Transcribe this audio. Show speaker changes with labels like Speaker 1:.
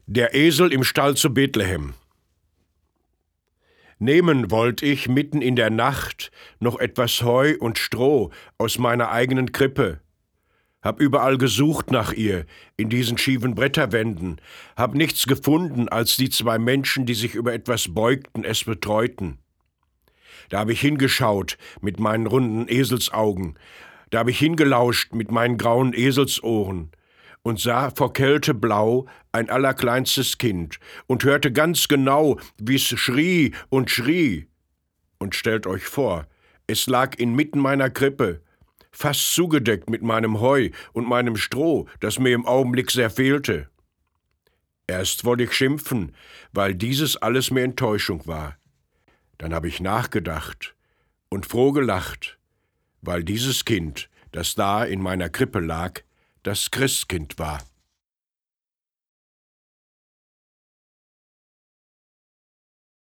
Speaker 1: Der Esel im Stall zu Bethlehem. Nehmen wollt ich mitten in der Nacht noch etwas Heu und Stroh aus meiner eigenen Krippe. Hab überall gesucht nach ihr, in diesen schiefen Bretterwänden, hab nichts gefunden als die 2 Menschen, die sich über etwas beugten, es betreuten. Da hab ich hingeschaut mit meinen runden Eselsaugen, da hab ich hingelauscht mit meinen grauen Eselsohren und sah vor Kälte blau ein allerkleinstes Kind und hörte ganz genau, wie's schrie. Und stellt euch vor, es lag inmitten meiner Krippe, fast zugedeckt mit meinem Heu und meinem Stroh, das mir im Augenblick sehr fehlte. Erst wollte ich schimpfen, weil dieses alles mir Enttäuschung war. Dann habe ich nachgedacht und froh gelacht, weil dieses Kind, das da in meiner Krippe lag, das Christkind war.